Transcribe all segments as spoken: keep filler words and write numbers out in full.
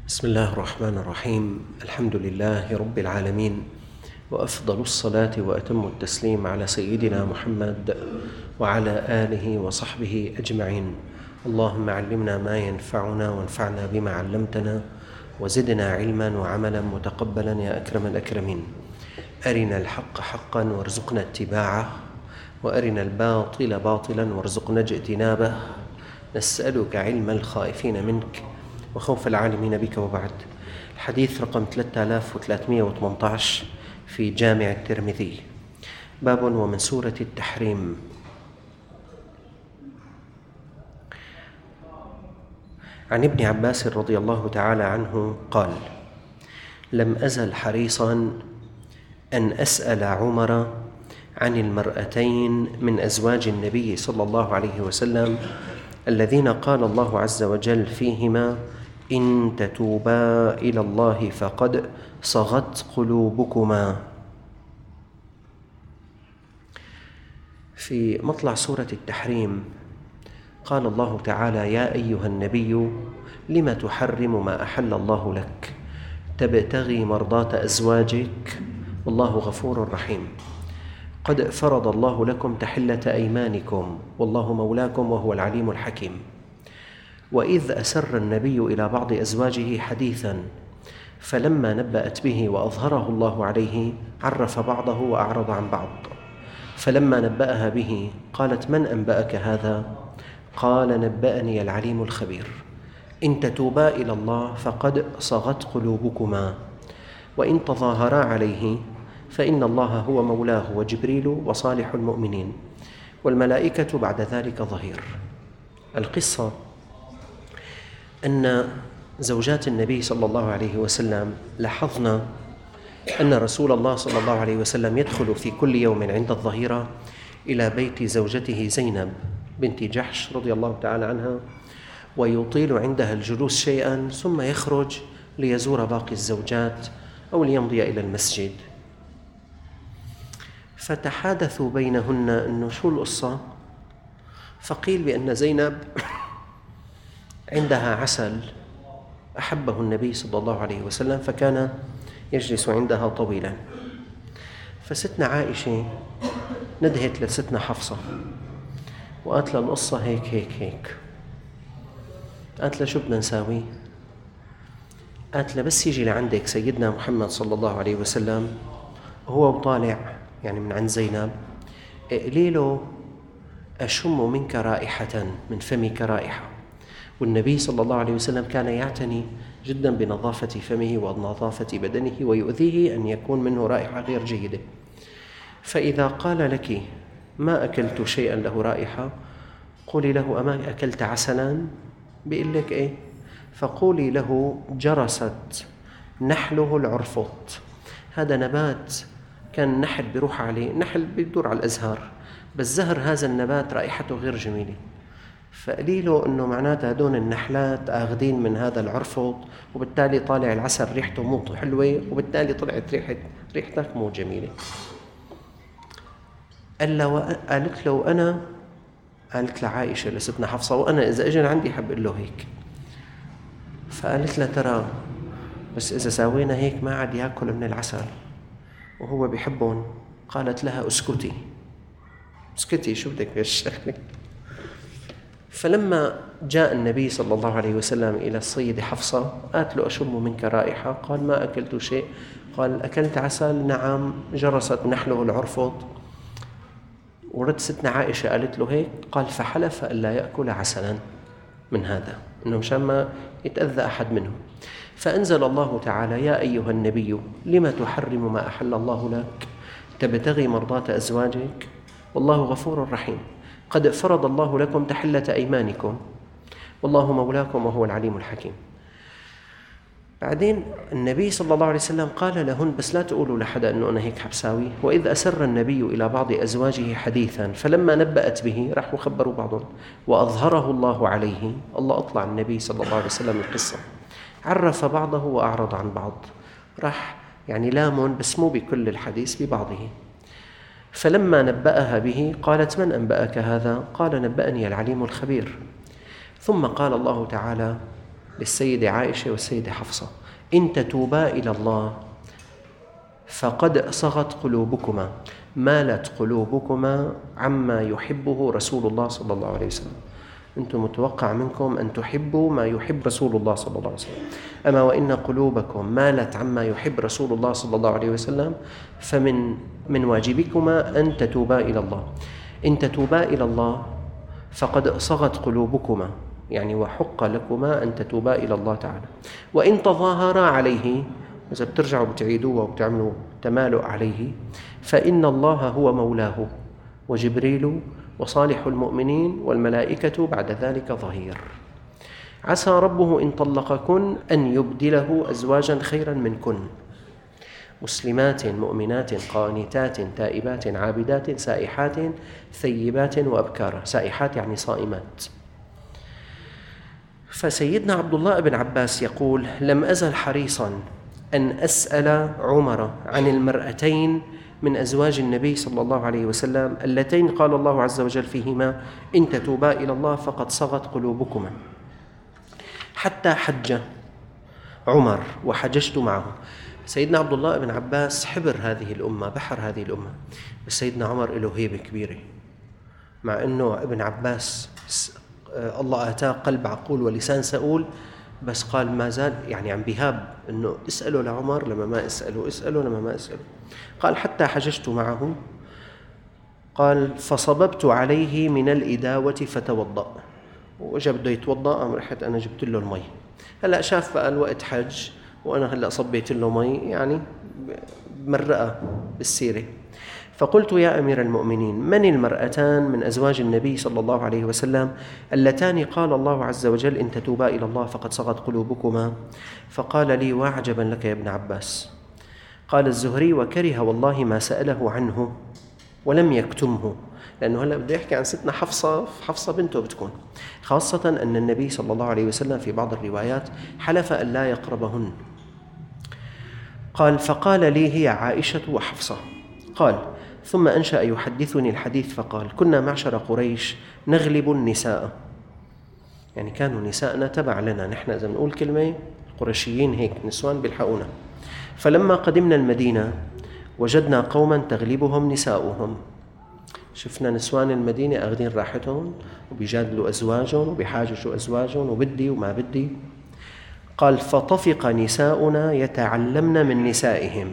بسم الله الرحمن الرحيم. الحمد لله رب العالمين، وأفضل الصلاة وأتم التسليم على سيدنا محمد وعلى آله وصحبه أجمعين. اللهم علمنا ما ينفعنا وانفعنا بما علمتنا وزدنا علما وعملا متقبلا يا أكرم الأكرمين. أرنا الحق حقا وارزقنا اتباعه، وأرنا الباطل باطلا وارزقنا اجتنابه. نسألك علم الخائفين منك وخوف العالمين بك. وبعد. الحديث رقم ثلاثة آلاف وثلاثمائة وثمانية عشر في جامع الترمذي، باب ومن سورة التحريم. عن ابن عباس رضي الله تعالى عنه قال: لم أزل حريصا أن أسأل عمر عن المرأتين من أزواج النبي صلى الله عليه وسلم الذين قال الله عز وجل فيهما: إن تتوبا إلى الله فقد صغت قلوبكما. في مطلع سورة التحريم قال الله تعالى: يا أيها النبي لم تحرم ما أحل الله لك تبتغي مرضاة أزواجك والله غفور رحيم. قد فرض الله لكم تحلة أيمانكم والله مولاكم وهو العليم الحكيم. وإذ أسر النبي إلى بعض أزواجه حديثا فلما نبأت به وأظهره الله عليه عرف بعضه وأعرض عن بعض. فلما نبأها به قالت: من أنبأك هذا؟ قال: نبأني العليم الخبير. إن تتوبا إلى الله فقد صغت قلوبكما، وإن تظاهرا عليه فإن الله هو مولاه وجبريل وصالح المؤمنين والملائكة بعد ذلك ظهير. القصة أن زوجات النبي صلى الله عليه وسلم لاحظنا أن رسول الله صلى الله عليه وسلم يدخل في كل يوم عند الظهيرة إلى بيت زوجته زينب بنت جحش رضي الله تعالى عنها، ويطيل عندها الجلوس شيئا ثم يخرج ليزور باقي الزوجات أو ليمضي إلى المسجد. فتحادثوا بينهن أنه شو القصة، فقيل بأن زينب عندها عسل أحبه النبي صلى الله عليه وسلم فكان يجلس عندها طويلا. فستنا عائشة ندهت لستنا حفصة وقالت لها القصة هيك هيك هيك. قالت لها: شو بدنا نساوي؟ قالت لها: بس يجي لعندك سيدنا محمد صلى الله عليه وسلم وهو طالع يعني من عند زينب، اقلي له: أشم منك رائحة، من فمك رائحة. والنبي صلى الله عليه وسلم كان يعتني جدا بنظافة فمه ونظافة بدنه، ويؤذيه أن يكون منه رائحة غير جيدة. فإذا قال لك: ما أكلت شيئا له رائحة، قولي له: أما أكلت عسلا؟ بيقول لك إيه؟ فقولي له: جرست نحله العرفط. هذا نبات كان النحل بيروح عليه، النحل بيدور على الأزهار، بس زهر هذا النبات رائحته غير جميلة. فقليله أنه معناتها هدول النحلات آخذين من هذا العرفط، وبالتالي طالع العسل ريحته مو حلوة، وبالتالي طلعت ريحة ريحتك مو جميلة. قالت له: أنا قالت لعائشة لستنا حفصة: وأنا إذا أجن عندي حب أقول له هيك. فقالت له: ترى بس إذا ساوينا هيك ما عاد يأكل من العسل وهو بيحبهم. قالت لها: اسكتي اسكتي، شو بدك بهالشغله؟ فلما جاء النبي صلى الله عليه وسلم إلى السيدة حفصة قالت له: أشم منك رائحة؟ قال: ما أكلت شيء. قال: أكلت عسل؟ نعم، جرست نحله العرفط. ورد ستنا عائشة قالت له هيك. قال: فحلف ألا يأكل عسلا من هذا، إنه مشان ما يتأذى أحد منهم. فأنزل الله تعالى: يا أيها النبي لم تحرم ما أحل الله لك تبتغي مرضاة أزواجك والله غفور رحيم. قد فرض الله لكم تحلة أيمانكم والله مولاكم وهو العليم الحكيم. بعدين النبي صلى الله عليه وسلم قال لهن: بس لا تقولوا لحدا أنه أنا هيك حبساوي. وإذ أسر النبي إلى بعض أزواجه حديثا فلما نبأت به، راح وخبروا بعضهم، وأظهره الله عليه، الله أطلع النبي صلى الله عليه وسلم القصة، عرف بعضه وأعرض عن بعض، راح يعني لامن بس مو بكل الحديث، ببعضه. فلما نبأها به قالت: من أنبأك هذا؟ قال: نبأني العليم الخبير. ثم قال الله تعالى: للسيدة عائشة والسيدة حفصة: إن تتوبا إلى الله فقد صغت قلوبكما، مالت قلوبكما عما يحبه رسول الله صلى الله عليه وسلم. أنتم متوقع منكم أن تحبوا ما يحب رسول الله صلى الله عليه وسلم، أما وإن قلوبكم مالت عما يحب رسول الله صلى الله عليه وسلم فمن من واجبكما أن تتوبا إلى الله. إن تتوبا إلى الله فقد صغت قلوبكما، يعني وحق لكما أن تتوبا إلى الله تعالى. وإن تظاهرا عليه، إذا بترجعوا بتعيدوه وبتعملوا تمالؤ عليه، فإن الله هو مولاه وجبريل وصالح المؤمنين والملائكة بعد ذلك ظهير. عسى ربه إن طلقكن أن يبدله أزواجا خيرا منكن، مسلمات مؤمنات قانتات تائبات عابدات سائحات ثيبات وأبكارا. سائحات يعني صائمات. فسيدنا عبد الله بن عباس يقول: لم أزل حريصا أن أسأل عمر عن المرأتين من أزواج النبي صلى الله عليه وسلم اللتين قال الله عز وجل فيهما: إن تتوبا إلى الله فقد صغت قلوبكما، حتى حج عمر وحججت معه. سيدنا عبد الله بن عباس حبر هذه الأمة، بحر هذه الأمة، بس سيدنا عمر له هيبة كبيرة، مع أنه ابن عباس الله آتاه قلب عقول ولسان سؤول، بس قال ما زال يعني عم بهاب أنه اسألوا لعمر لما ما اسألوا، اسألوا لما ما اسألوا. قال: حتى حججت معه. قال: فصببت عليه من الإداوة فتوضأ، وجا بده يتوضأ، قام رحت أنا جبت له المي. هلأ شاف بقى الوقت حج وأنا هلأ صبيت له مي، يعني مرأة بالسيرة. فقلت: يا أمير المؤمنين، من المرأتان من أزواج النبي صلى الله عليه وسلم اللتان قال الله عز وجل: إن تتوبا إلى الله فقد صغت قلوبكما؟ فقال لي: وعجبا لك يا ابن عباس. قال الزهري: وكره والله ما سأله عنه ولم يكتمه، لأنه هلأ بده يحكي عن ستنا حفصة، حفصة بنته بتكون، خاصة أن النبي صلى الله عليه وسلم في بعض الروايات حلف أن لا يقربهن. قال: فقال لي: هي عائشة وحفصة. قال: ثم أنشأ يحدثني الحديث فقال: كنا معشر قريش نغلب النساء، يعني كانوا نساءنا تبع لنا، نحن إذا نقول كلمة القرشيين هيك نسوان بيلحقونا. فلما قدمنا المدينة وجدنا قوما تغلبهم نساؤهم، شفنا نسوان المدينة أخذين راحتهم وبيجادلوا أزواجهم وبيحاججوا أزواجهم وبدي وما بدي. قال: فطفق نساؤنا يتعلمن من نسائهم،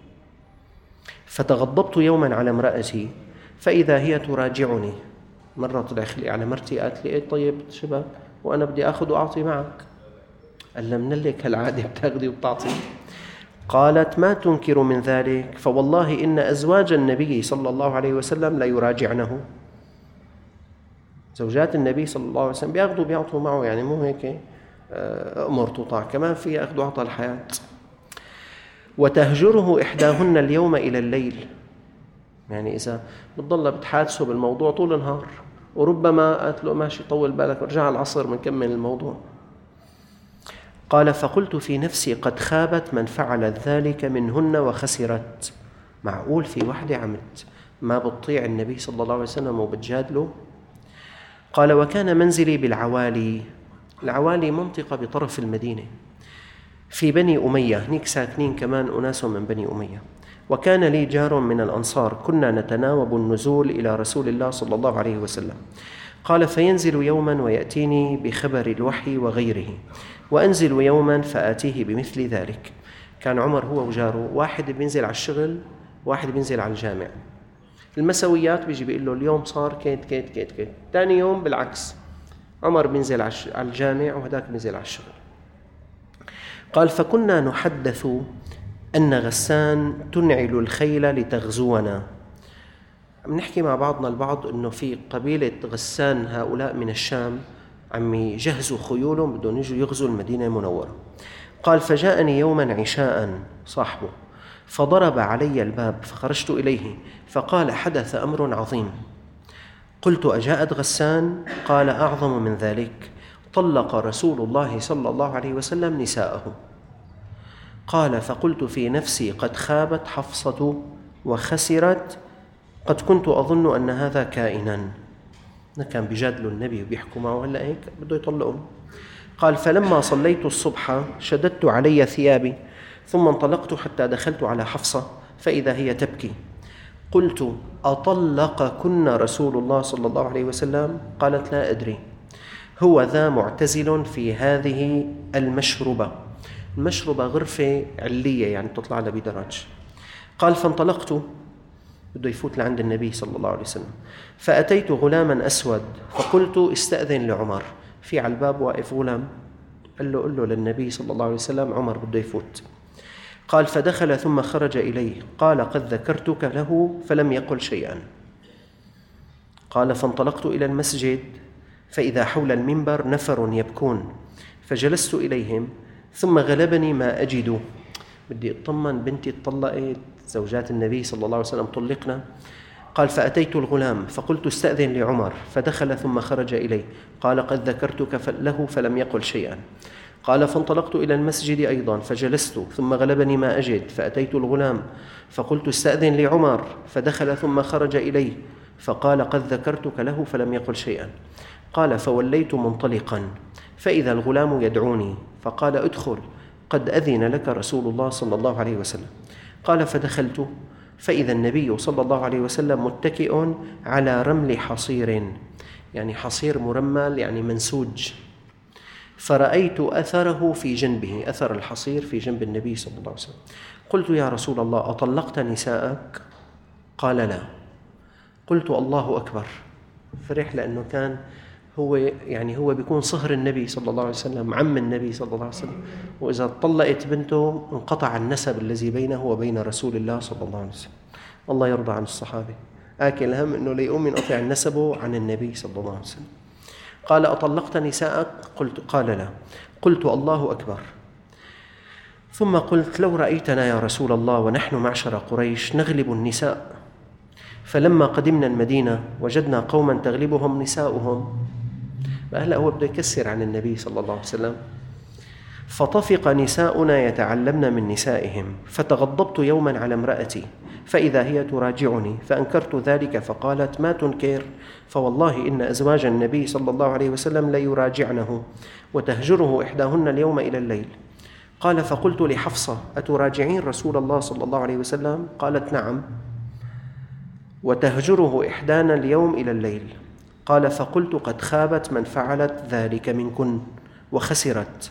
فتغضبت يوما على امرأتي فإذا هي تراجعني. مرة طلع خلقي على مرتي، قالت لي: إيه طيب شباب وأنا بدي أخذ وأعطي معك. قال لها: من لك هالعادة بتاخذي وبتعطي؟ قالت: ما تنكر من ذلك، فوالله إن أزواج النبي صلى الله عليه وسلم لا يراجعنه. زوجات النبي صلى الله عليه وسلم بياخذوا بيعطوا معه، يعني مو هيك أمر تطاع، كمان في أخذ وعطى الحياة. وتهجره إحداهن اليوم إلى الليل، يعني إذا بتضل بتحادثه بالموضوع طول النهار، وربما قالت له: ماشي طول بالك، ارجع العصر بنكمل الموضوع. قال: فقلت في نفسي: قد خابت من فعلت ذلك منهن وخسرت. معقول في وحدة عمت ما بتطيع النبي صلى الله عليه وسلم وبتجادله؟ قال: وكان منزلي بالعوالي. العوالي منطقة بطرف المدينة في بني أمية، هنيك ساكنين كمان أناس من بني أمية. وكان لي جار من الأنصار كنا نتناوب النزول إلى رسول الله صلى الله عليه وسلم. قال: فينزل يوما ويأتيني بخبر الوحي وغيره، وأنزل يوما فآتيه بمثل ذلك. كان عمر هو وجاره، واحد بينزل على الشغل واحد بينزل على الجامع. المسويات بيجي بيقول له: اليوم صار كيت كيت كيت كيت. ثاني يوم بالعكس، عمر بينزل على الجامع وهداك بينزل على الشغل. قال: فكنا نحدث أن غسان تنعل الخيل لتغزونا. بنحكي مع بعضنا البعض أنه في قبيلة غسان هؤلاء من الشام عم يجهزوا خيولهم بدهم يجوا يغزوا المدينة المنورة. قال: فجاءني يوما عشاء صاحبه فضرب علي الباب فخرجت إليه فقال: حدث أمر عظيم. قلت: أجاءت غسان؟ قال: أعظم من ذلك، طلق رسول الله صلى الله عليه وسلم نساءه. قال: فقلت في نفسي: قد خابت حفصة وخسرت، قد كنت أظن أن هذا كائنا. كان بيجادلوا النبي وبيحكوا معه، هلا هيك بده يطلقهم. قال فلما صليت الصبح شددت علي ثيابي ثم انطلقت حتى دخلت على حفصة فإذا هي تبكي. قلت أطلقكن رسول الله صلى الله عليه وسلم؟ قالت لا أدري، هو ذا معتزل في هذه المشربة. المشربة غرفة علية يعني تطلع لها بدرج. قال فانطلقت، بده يفوت لعند النبي صلى الله عليه وسلم، فأتيت غلاما أسود فقلت استأذن لعمر. في على الباب واقف غلام، قال له قل له للنبي صلى الله عليه وسلم عمر بده يفوت. قال فدخل ثم خرج إليه. قال قد ذكرتك له فلم يقل شيئا. قال فانطلقت إلى المسجد فإذا حول المنبر نفر يبكون فجلست إليهم ثم غلبني ما أجد. بدي أطمن، بنتي اتطلقت، زوجات النبي صلى الله عليه وسلم طلقنا. قال فأتيت الغلام فقلت استأذن لعمر فدخل ثم خرج إليه. قال قد ذكرتك له فلم يقل شيئا. قال فانطلقت إلى المسجد أيضا فجلست ثم غلبني ما أجد فأتيت الغلام فقلت استأذن لعمر فدخل ثم خرج إليه. فقال قد ذكرتك له فلم يقل شيئا. قال فوليت منطلقا فإذا الغلام يدعوني فقال ادخل قد أذن لك رسول الله صلى الله عليه وسلم. قال فدخلت فإذا النبي صلى الله عليه وسلم متكئ على رمل حصير، يعني حصير مرمل يعني منسوج، فرأيت أثره في جنبه، أثر الحصير في جنب النبي صلى الله عليه وسلم. قلت يا رسول الله أطلقت نساءك؟ قال لا. قلت الله أكبر. فرح لأنه كان هو يعني هو بيكون صهر النبي صلى الله عليه وسلم، عم النبي صلى الله عليه وسلم، وإذا طلقت بنته انقطع النسب الذي بينه وبين رسول الله صلى الله عليه وسلم. الله يرضى عن الصحابة، آكل هم أنه ليقوم ينقطع نسبه عن النبي صلى الله عليه وسلم. قال أطلقت نساءك؟ قلت قال لا. قلت الله أكبر. ثم قلت لو رأيتنا يا رسول الله ونحن معشر قريش نغلب النساء، فلما قدمنا المدينة وجدنا قوما تغلبهم نساؤهم. فهلأ هو بده يكسر عن النبي صلى الله عليه وسلم. فطفق نساؤنا يتعلمن من نسائهم، فتغضبت يوما على امرأتي فإذا هي تراجعني فأنكرت ذلك فقالت ما تنكر، فوالله إن أزواج النبي صلى الله عليه وسلم ليراجعنه وتهجره إحداهن اليوم إلى الليل. قال فقلت لحفصة أتراجعين رسول الله صلى الله عليه وسلم؟ قالت نعم، وتهجره إحدانا اليوم إلى الليل. قال فقلت قد خابت من فعلت ذلك منكن وخسرت.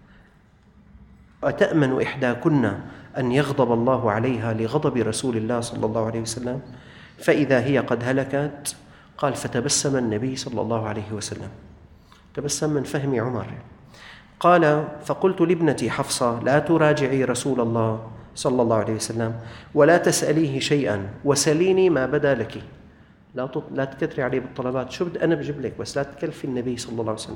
أتأمن إحداكن أن يغضب الله عليها لغضب رسول الله صلى الله عليه وسلم فإذا هي قد هلكت؟ قال فتبسم النبي صلى الله عليه وسلم، تبسم من فهم عمر. قال فقلت لابنتي حفصة لا تراجعي رسول الله صلى الله عليه وسلم ولا تسأليه شيئا وسليني ما بدا لك. لا لا تكتري عليه بالطلبات، شو بدي أنا بجيب لك، بس لا تكلفي النبي صلى الله عليه وسلم.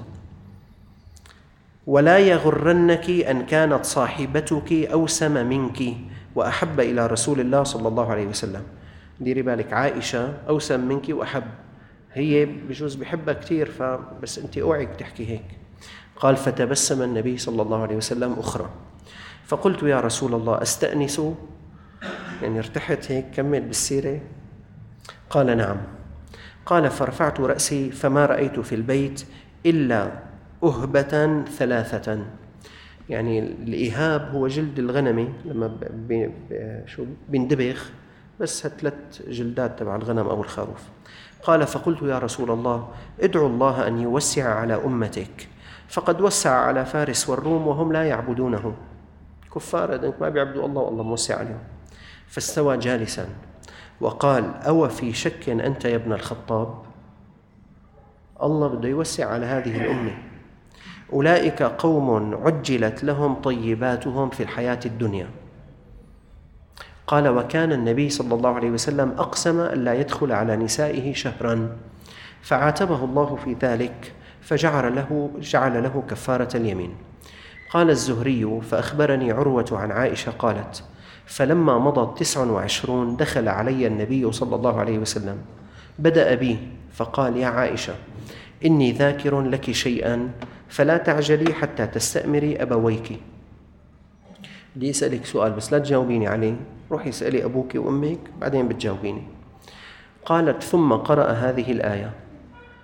ولا يغرنك أن كانت صاحبتك أوسم منك وأحب إلى رسول الله صلى الله عليه وسلم. ديري بالك، عائشة أوسم منك وأحب، هي بجوز بحبها كثير، فبس أنت أوعك تحكي هيك. قال فتبسم النبي صلى الله عليه وسلم أخرى. فقلت يا رسول الله أستأنس، يعني ارتحت هيك كمل بالسيرة؟ قال نعم. قال فرفعت رأسي فما رأيت في البيت إلا أهبة ثلاثة، يعني الإهاب هو جلد الغنم لما بي شو بيندبغ، بس ثلاث جلدات تبع الغنم أو الخروف. قال فقلت يا رسول الله ادعو الله أن يوسع على أمتك، فقد وسع على فارس والروم وهم لا يعبدونه، كفار أنك ما بيعبدوا الله والله موسع عليهم. فاستوى جالسا وقال أو في شك أنت يا ابن الخطاب؟ الله بده يوسع على هذه الأمة، أولئك قوم عجلت لهم طيباتهم في الحياة الدنيا. قال وكان النبي صلى الله عليه وسلم أقسم أن لا يدخل على نسائه شهرا، فعاتبه الله في ذلك فجعل له, جعل له كفارة اليمين. قال الزهري فأخبرني عروة عن عائشة قالت فلما مضت تسع وعشرون دخل علي النبي صلى الله عليه وسلم، بدأ بي فقال يا عائشة إني ذاكر لك شيئا فلا تعجلي حتى تستأمري أبويك. بدي أسألك سؤال بس لا تجاوبيني عليه، روحي اسألي أبوك وأمك بعدين بتجاوبيني. قالت ثم قرأ هذه الآية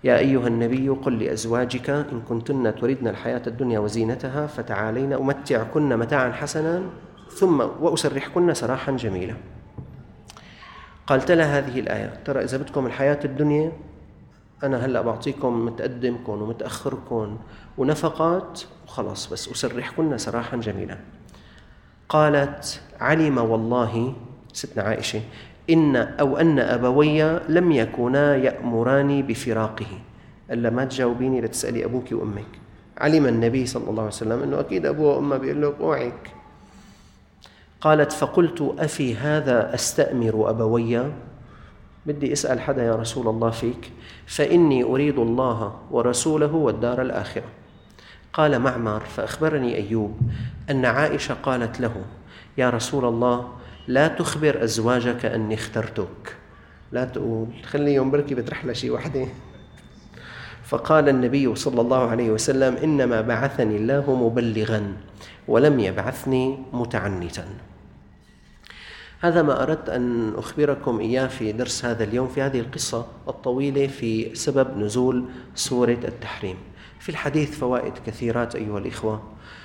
يا أيها النبي قل لأزواجك إن كنتن تردن الحياة الدنيا وزينتها فتعالين أمتعكن متاعا حسنا ثم وأسرحكن سراحا جميلا. قال تلا هذه الآية: ترى إذا بدكم الحياة الدنيا أنا هلأ بعطيكم متقدمكم ومتأخركم ونفقات وخلاص، بس أسرحكن سراحا جميلا. قالت: علم والله ستنا عائشة إن أو أن أبوي لم يكونا يأمراني بفراقه. ألا ما تجاوبيني لتسألي أبوك وأمك. علم النبي صلى الله عليه وسلم أنه أكيد أبوه وأمه بيقول له اوعك. قالت: فقلت أفي هذا أستأمر أبوي؟ بدي أسأل حدا يا رسول الله فيك، فإني أريد الله ورسوله والدار الآخرة. قال معمر: فأخبرني أيوب أن عائشة قالت له: يا رسول الله لا تخبر أزواجك أني اخترتك، لا تقول خليهم بركي بترحلة شي وحدة. فقال النبي صلى الله عليه وسلم: إنما بعثني الله مبلغا ولم يبعثني متعنتا. هذا ما أردت أن أخبركم إياه في درس هذا اليوم، في هذه القصة الطويلة في سبب نزول سورة التحريم. في الحديث فوائد كثيرات أيها الإخوة.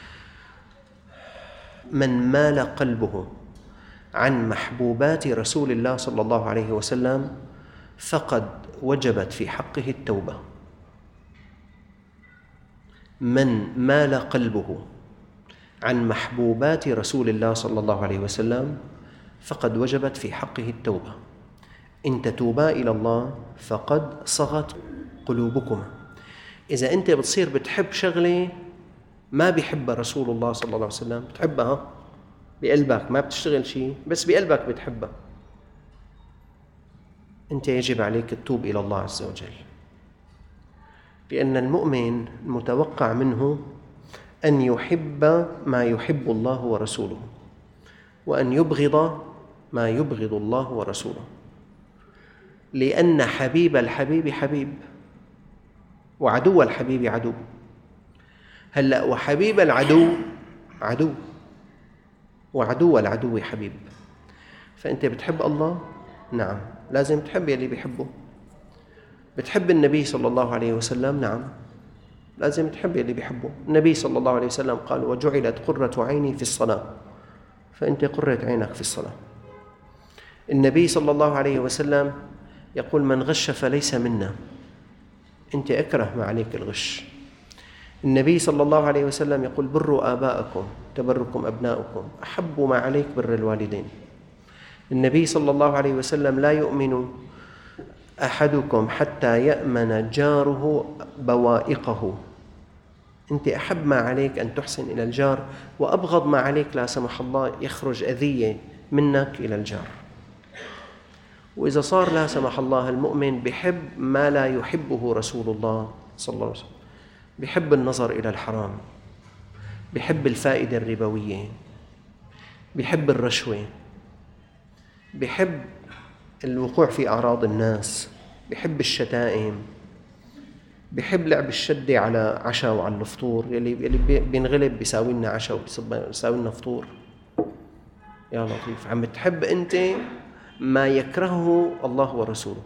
من مال قلبه عن محبوبات رسول الله صلى الله عليه وسلم فقد وجبت في حقه التوبة. من مال قلبه عن محبوبات رسول الله صلى الله عليه وسلم فقد وجبت في حقه التوبة. إن تتوبا إلى الله فقد صغت قلوبكما. إذا أنت بتصير بتحب شغلة ما بيحبها رسول الله صلى الله عليه وسلم، بتحبها بقلبك، ما بتشتغل شيء بس بقلبك بتحبها، أنت يجب عليك التوب إلى الله عز وجل. لأن المؤمن المتوقع منه أن يحب ما يحب الله ورسوله، وأن يبغض ما يبغض الله ورسوله، لأن حبيب الحبيب حبيب وعدو الحبيب عدو. هلأ وحبيب العدو عدو وعدو العدو حبيب. فأنت بتحب الله؟ نعم، لازم تحب يلي بيحبه. بتحب النبي صلى الله عليه وسلم؟ نعم، لازم تحب يلي بيحبه. النبي صلى الله عليه وسلم قال: وجعلت قرة عيني في الصلاة. فأنت قرة عينك في الصلاة. النبي صلى الله عليه وسلم يقول: من غش فليس منا. أنت أكره ما عليك الغش. النبي صلى الله عليه وسلم يقول: بروا آباءكم تبركم أبناؤكم. أحب ما عليك بر الوالدين. النبي صلى الله عليه وسلم: لا يؤمن أحدكم حتى يأمن جاره بوائقه. أنت أحب ما عليك أن تحسن إلى الجار، وأبغض ما عليك لا سمح الله يخرج أذية منك إلى الجار. وإذا صار لا سمح الله المؤمن بحب ما لا يحبه رسول الله صلى الله عليه وسلم، بحب النظر إلى الحرام، بحب الفائدة الربوية، بحب الرشوة، بحب الوقوع في أعراض الناس، بحب الشتائم، بحب لعب الشدة على عشاء وعلى الفطور. يلي يلي بينغلب بيساوي لنا عشاء وبيساوي لنا فطور. يا لطيف، عم تحب أنت ما يكرهه الله ورسوله.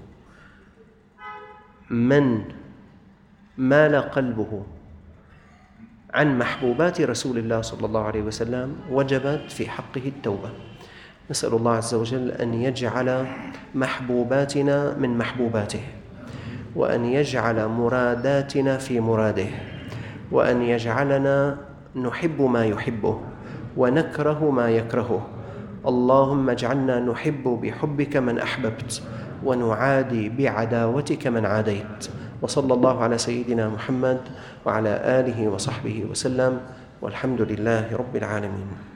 من مال قلبه عن محبوبات رسول الله صلى الله عليه وسلم وجبت في حقه التوبة. نسأل الله عز وجل أن يجعل محبوباتنا من محبوباته، وأن يجعل مراداتنا في مراده، وأن يجعلنا نحب ما يحبه ونكره ما يكرهه. اللهم اجعلنا نحب بحبك من أحببت ونعادي بعداوتك من عاديت. وصلى الله على سيدنا محمد وعلى آله وصحبه وسلم، والحمد لله رب العالمين.